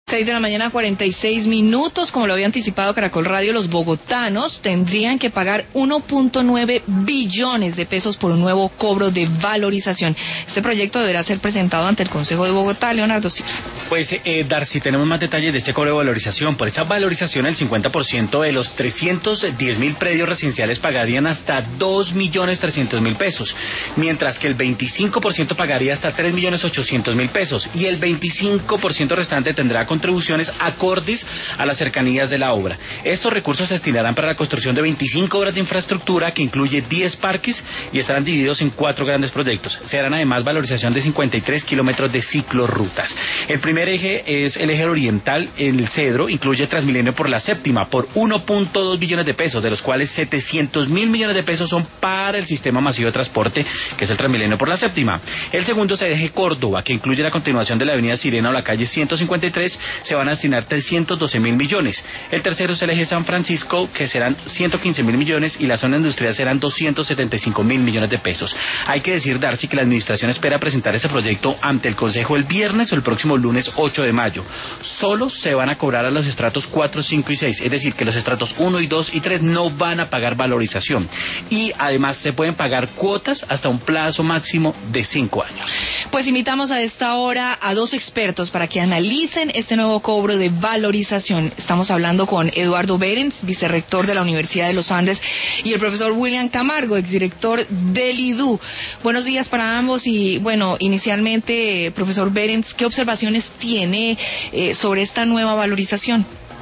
6 de la mañana, 46 minutos. Como lo había anticipado Caracol Radio, los bogotanos tendrían que pagar 1.9 billones de pesos por un nuevo cobro de valorización. Este proyecto deberá ser presentado ante el Consejo de Bogotá. Leonardo Silva. Pues, Darcy, tenemos más detalles de este cobro de valorización. Por esa valorización, el 50% de los 310.000 predios residenciales pagarían hasta 2.300.000 pesos, mientras que el 25% pagaría hasta 3.800.000 pesos y el 25% restante tendrá contribuciones acordes a las cercanías de la obra. Estos recursos se destinarán para la construcción de 25 obras de infraestructura que incluye 10 parques y estarán divididos en 4 grandes proyectos. Se harán además valorización de 53 kilómetros de ciclorrutas. El primer eje es el eje oriental, el Cedro, incluye Transmilenio por la séptima por 1.2 billones de pesos, de los cuales 700.000 millones de pesos son para el sistema masivo de transporte, que es el Transmilenio por la séptima. El segundo es el eje Córdoba, que incluye la continuación de la avenida Sirena o la calle 153, se van a destinar 312.000 millones. El tercero es el eje San Francisco, que serán 115.000 millones, y la zona industrial serán 275.000 millones de pesos. Hay que decir, Darcy, que la administración espera presentar este proyecto ante el Consejo el viernes o el próximo lunes 8 de mayo. Solo se van a cobrar a los estratos 4, 5 y 6, es decir, que los estratos 1 y 2 y 3 no van a pagar valorización. Y además se pueden pagar cuotas hasta un plazo máximo de 5 años. Pues invitamos a esta hora a dos expertos para que analicen este nuevo cobro de valorización. Estamos hablando con Eduardo Behrens, vicerrector de la Universidad de los Andes, y el profesor William Camargo, exdirector del IDU. Buenos días para ambos y, bueno, inicialmente, profesor Behrens, ¿qué observaciones tiene sobre esta nueva valorización?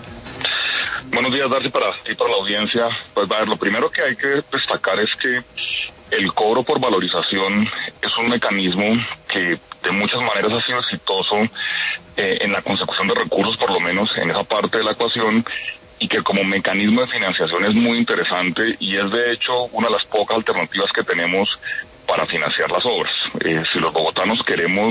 Buenos días, Darcy, para ti y para la audiencia. Pues, a ver, lo primero que hay que destacar es que el cobro por valorización es un mecanismo que de muchas maneras ha sido exitoso en la consecución de recursos, por lo menos en esa parte de la ecuación, y que como mecanismo de financiación es muy interesante y es de hecho una de las pocas alternativas que tenemos para financiar las obras. Si los bogotanos queremos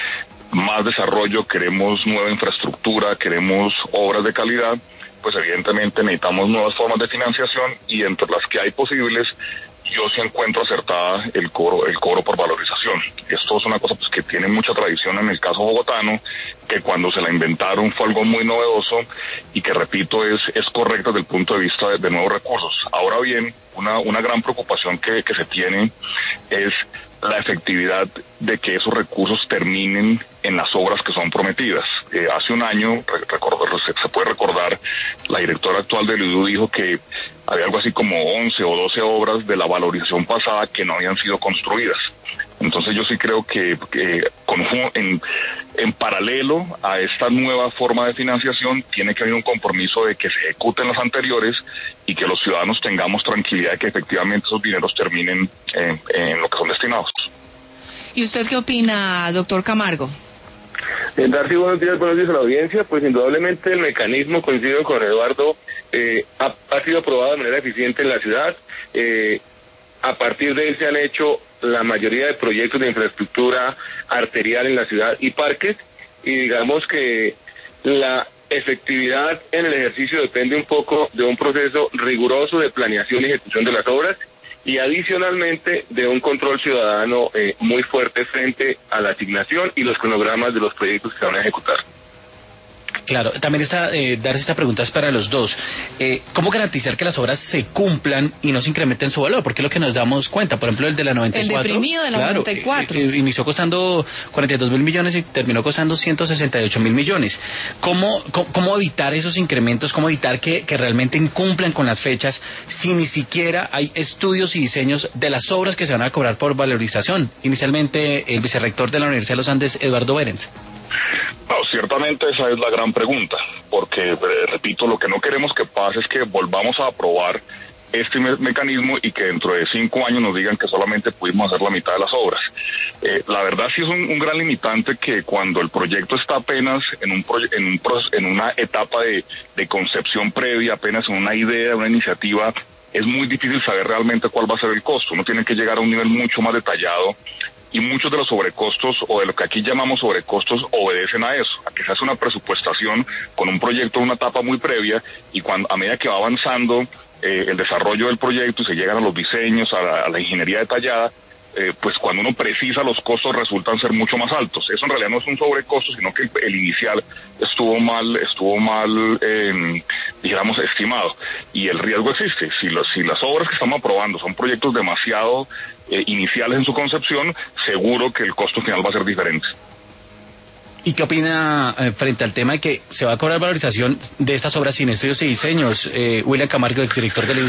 más desarrollo, queremos nueva infraestructura, queremos obras de calidad, pues evidentemente necesitamos nuevas formas de financiación, y entre las que hay posibles, yo sí encuentro acertada el cobro por valorización. Esto es una cosa pues que tiene mucha tradición en el caso bogotano, que cuando se la inventaron fue algo muy novedoso y que, repito, es correcta desde el punto de vista de nuevos recursos. Ahora bien, una gran preocupación que se tiene es la efectividad de que esos recursos terminen en las obras que son prometidas. Hace un año, se puede recordar, la directora actual del IDU dijo que había algo así como 11 o 12 obras de la valorización pasada que no habían sido construidas. Entonces yo sí creo que en paralelo a esta nueva forma de financiación tiene que haber un compromiso de que se ejecuten las anteriores y que los ciudadanos tengamos tranquilidad de que efectivamente esos dineros terminen en lo que son destinados. ¿Y usted qué opina, doctor Camargo? Darcy, buenos días a la audiencia. Pues indudablemente el mecanismo, coincido con Eduardo, ha sido aprobado de manera eficiente en la ciudad. A partir de él se han hecho la mayoría de proyectos de infraestructura arterial en la ciudad y parques, y digamos que la efectividad en el ejercicio depende un poco de un proceso riguroso de planeación y ejecución de las obras, y adicionalmente de un control ciudadano muy fuerte frente a la asignación y los cronogramas de los proyectos que se van a ejecutar. Claro, también darse esta pregunta es para los dos. ¿Cómo garantizar que las obras se cumplan y no se incrementen su valor? Porque es lo que nos damos cuenta. Por ejemplo, el de la 94. El deprimido de la 94. Inició costando 42.000 millones y terminó costando 168.000 millones. ¿Cómo evitar esos incrementos? ¿Cómo evitar que realmente incumplan con las fechas si ni siquiera hay estudios y diseños de las obras que se van a cobrar por valorización? Inicialmente, el vicerrector de la Universidad de los Andes, Eduardo Behrens. No, ciertamente esa es la gran pregunta, porque, repito, lo que no queremos que pase es que volvamos a aprobar este mecanismo y que dentro de 5 años nos digan que solamente pudimos hacer la mitad de las obras. La verdad sí es un gran limitante que cuando el proyecto está apenas en una etapa de concepción previa, apenas en una idea, una iniciativa, es muy difícil saber realmente cuál va a ser el costo. Uno tiene que llegar a un nivel mucho más detallado, y muchos de los sobrecostos, o de lo que aquí llamamos sobrecostos, obedecen a eso, a que se hace una presupuestación con un proyecto en una etapa muy previa, y a medida que va avanzando el desarrollo del proyecto y se llegan a los diseños, a la ingeniería detallada, pues cuando uno precisa los costos resultan ser mucho más altos. Eso en realidad no es un sobrecosto, sino que el inicial estuvo mal, dijéramos, estimado. Y el riesgo existe. Si las obras que estamos aprobando son proyectos demasiado iniciales en su concepción, seguro que el costo final va a ser diferente. ¿Y qué opina frente al tema de que se va a cobrar valorización de estas obras sin estudios y diseños? William Camargo, exdirector del IDU.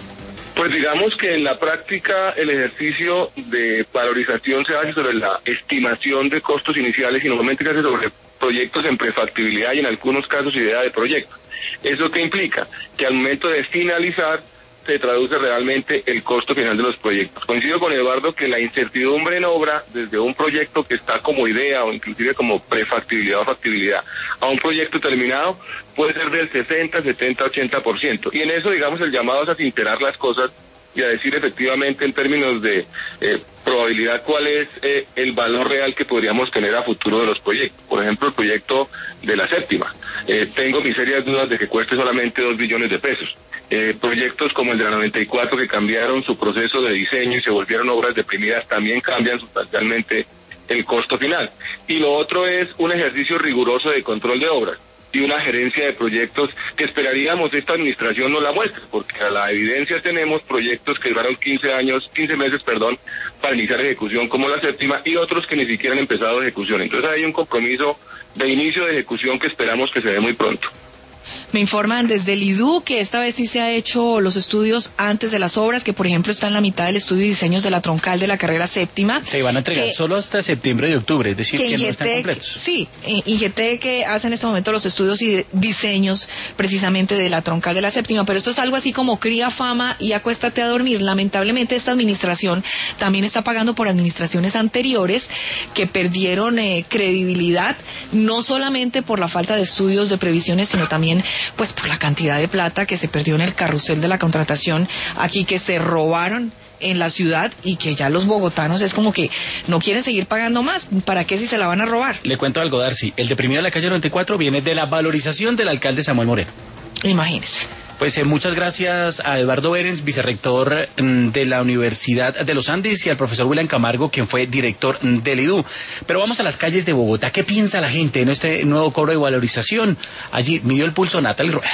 Pues digamos que en la práctica el ejercicio de valorización se hace sobre la estimación de costos iniciales y normalmente se hace sobre proyectos en prefactibilidad y en algunos casos idea de proyecto. ¿Eso qué implica? Que al momento de finalizar se traduce realmente el costo final de los proyectos. Coincido con Eduardo que la incertidumbre en obra, desde un proyecto que está como idea o inclusive como prefactibilidad o factibilidad, a un proyecto terminado, puede ser del 60, 70, 80%. Y en eso, digamos, el llamado es a sincerar las cosas y a decir efectivamente en términos de probabilidad cuál es el valor real que podríamos tener a futuro de los proyectos. Por ejemplo, el proyecto de la séptima. Tengo mis serias dudas de que cueste solamente 2 billones de pesos. Proyectos como el de la 94 que cambiaron su proceso de diseño y se volvieron obras deprimidas también cambian sustancialmente el costo final. Y lo otro es un ejercicio riguroso de control de obras y una gerencia de proyectos que esperaríamos esta administración no la muestre, porque a la evidencia tenemos proyectos que duraron 15 meses, para iniciar ejecución como la séptima y otros que ni siquiera han empezado ejecución. Entonces hay un compromiso de inicio de ejecución que esperamos que se dé muy pronto. Me informan desde el IDU que esta vez sí se ha hecho los estudios antes de las obras, que por ejemplo está en la mitad del estudio y diseños de la troncal de la carrera séptima. Se van a entregar solo hasta septiembre y octubre, es decir, que no están completos. Sí, IGT que hace en este momento los estudios y diseños precisamente de la troncal de la séptima, pero esto es algo así como cría fama y acuéstate a dormir. Lamentablemente esta administración también está pagando por administraciones anteriores que perdieron credibilidad, no solamente por la falta de estudios de previsiones, sino también pues por la cantidad de plata que se perdió en el carrusel de la contratación aquí, que se robaron en la ciudad y que ya los bogotanos es como que no quieren seguir pagando más. ¿Para qué si se la van a robar? Le cuento algo, Darcy. El deprimido de la calle 94 viene de la valorización del alcalde Samuel Moreno. Imagínese. Pues muchas gracias a Eduardo Behrens, vicerrector de la Universidad de los Andes, y al profesor William Camargo, quien fue director del IDU. Pero vamos a las calles de Bogotá. ¿Qué piensa la gente en este nuevo cobro de valorización? Allí midió el pulso Natalie Rueda.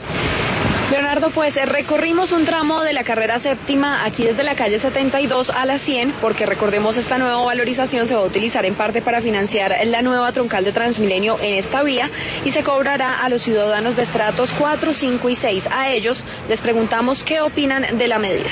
Leonardo, pues recorrimos un tramo de la carrera séptima aquí desde la calle 72 a la 100, porque recordemos esta nueva valorización se va a utilizar en parte para financiar la nueva troncal de Transmilenio en esta vía y se cobrará a los ciudadanos de estratos 4, 5 y 6. A ellos les preguntamos qué opinan de la medida.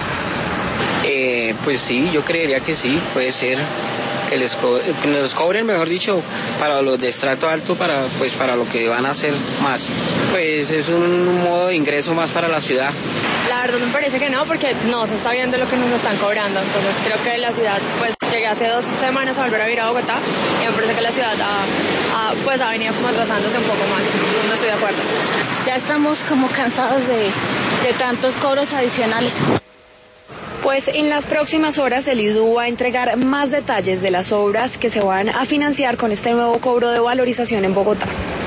Pues sí, yo creería que sí, puede ser que nos cobren, mejor dicho, para los de estrato alto, para lo que van a hacer más. Pues es un modo de ingreso más para la ciudad. La verdad me parece que no, porque no se está viendo lo que nos están cobrando. Entonces creo que la ciudad, pues llegué hace 2 semanas a volver a ir a Bogotá y me parece que la ciudad ha venido como atrasándose un poco más. No estoy de acuerdo. Ya estamos como cansados de tantos cobros adicionales. Pues en las próximas horas el IDU va a entregar más detalles de las obras que se van a financiar con este nuevo cobro de valorización en Bogotá.